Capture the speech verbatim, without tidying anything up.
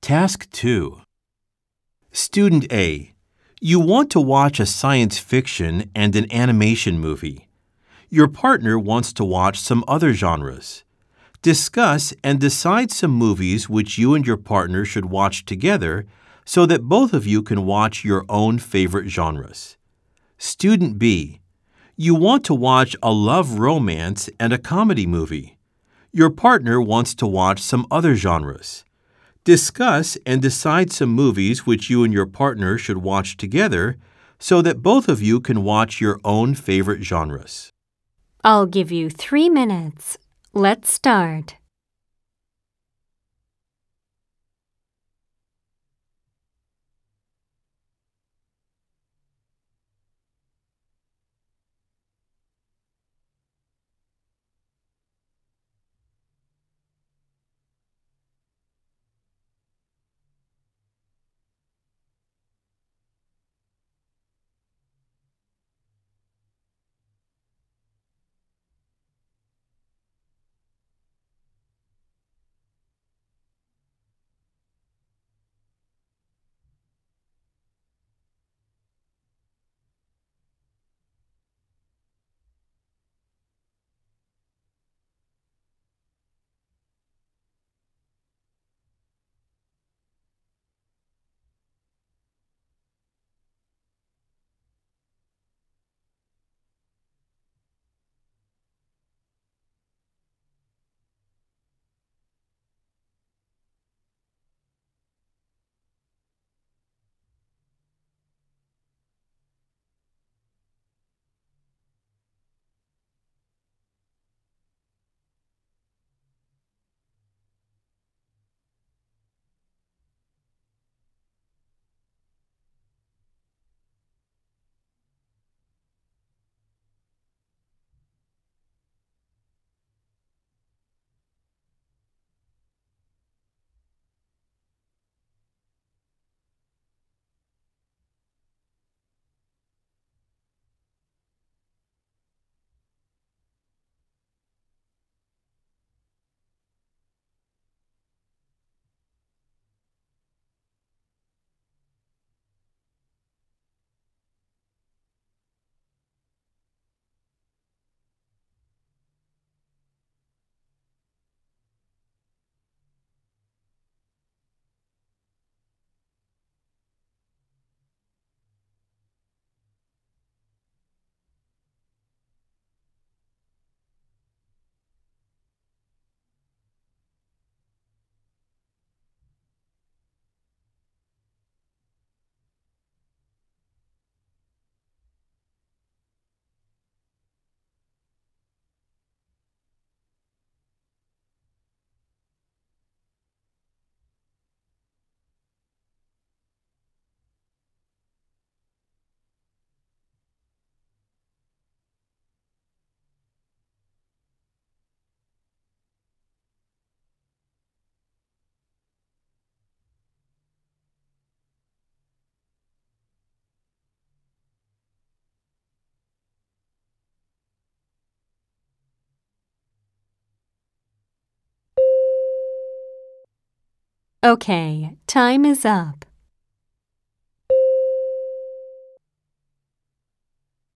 Task two. Student A. You want to watch a science fiction and an animation movie. Your partner wants to watch some other genres. Discuss and decide some movies which you and your partner should watch together so that both of you can watch your own favorite genres. Student B. You want to watch a love romance and a comedy movie. Your partner wants to watch some other genres. Discuss and decide some movies which you and your partner should watch together so that both of you can watch your own favorite genres. I'll give you three minutes. Let's start. Okay, time is up.